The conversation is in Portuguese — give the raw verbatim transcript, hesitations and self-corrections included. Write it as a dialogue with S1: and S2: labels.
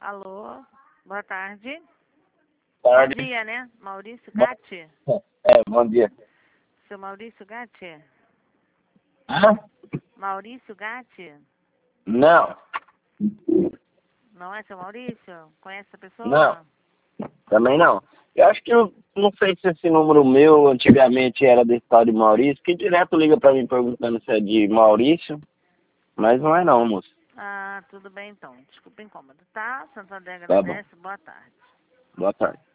S1: Alô, boa tarde.
S2: Tarde.
S1: Bom dia, né? Maurício Gatti?
S2: É, bom dia.
S1: Seu Maurício Gatti?
S2: Hã?
S1: Maurício Gatti?
S2: Não,
S1: Não é seu Maurício? Conhece essa pessoa?
S2: não, também não. Eu acho que eu não sei se esse número meu antigamente era desse tal de Maurício, que direto liga pra mim perguntando se é de Maurício, mas não é não, moço.
S1: Ah, tudo bem então. Desculpa o incômodo, tá? Santander
S2: Tá bom.
S1: agradece. Boa tarde.
S2: Boa tarde.